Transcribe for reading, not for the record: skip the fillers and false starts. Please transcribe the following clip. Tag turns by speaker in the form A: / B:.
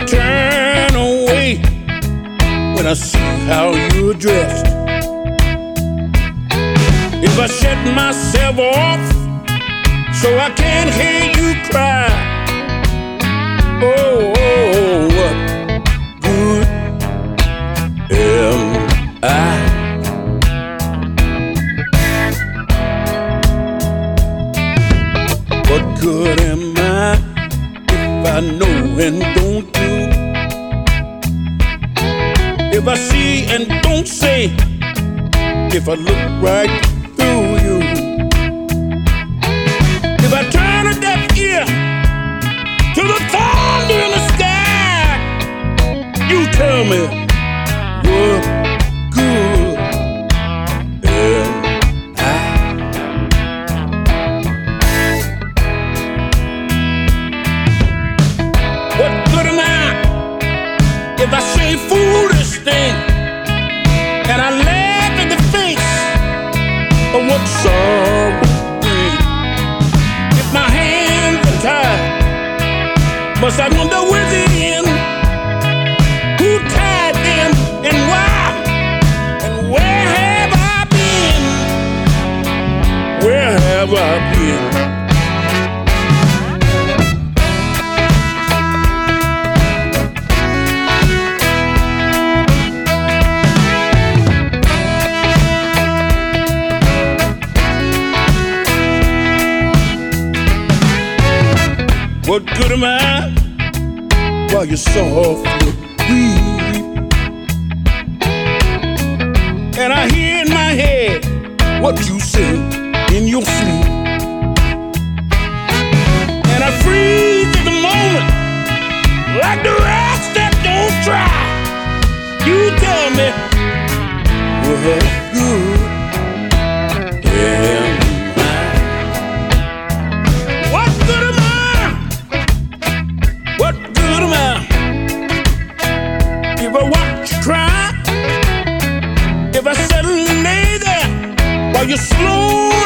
A: turn away when I see how you're dressed, if I shut myself off so I can't hear you cry, oh, what good am I? What good am I if I know and don't do? If I see and don't say, if I look right through you, if I turn a deaf ear to the thunder in the sky, you tell me what good am I? What good am I if I say foolish things and I laugh in the face of what sorrow brings? If my hands are tied, must I wonder within who tied them and why? And where have I been? Where have I been? What good am I while you softly weep? And I hear in my head what you say in your sleep. And I freeze in the moment like the rocks that don't try. You tell me what good am I? What good am I? What good am I if I watch you cry? If I suddenly lay there while you slow